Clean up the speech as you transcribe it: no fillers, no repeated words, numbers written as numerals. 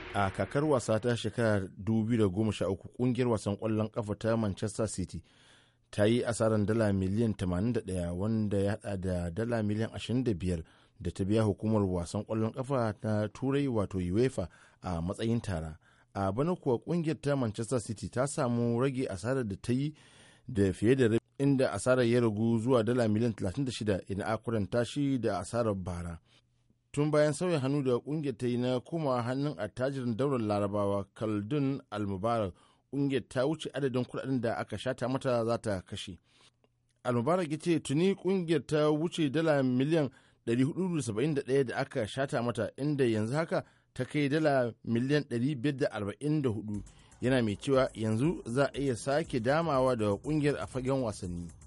A kakar wasa ta shekarar 2013 kungiyar wasan kwallon kafa ta Manchester City ta yi asarar dala miliyan 81 wanda ya hada da dala miliyan 25 da ta biya hukumar wasan kwallon kafa ta turai wato UEFA a matsayin tara. A bana kuwa kungiyar ta Manchester City ta samu rage asarar da ta yi da fiye da rabi, inda asarar ya ragu zuwa dala miliyan 36 idan a kuranta shi da asarar bara. Tun bayan sauya hannu da kungiyar ta yi na komawa hannun attajirin daular larabawa Khaldun Al-Mubarak, kungiyar ta wuce adadin kudaden da aka shata mata za ta kashe. Al-Mubarak ya ce tuni kungiyar ta wuce dala miliyan 471 da aka shata mata, inda yanzu haka ta kai dala miliyan 544, yana mai cewa yanzu za a iya sake damawa da kungiyar a fagen wasanni.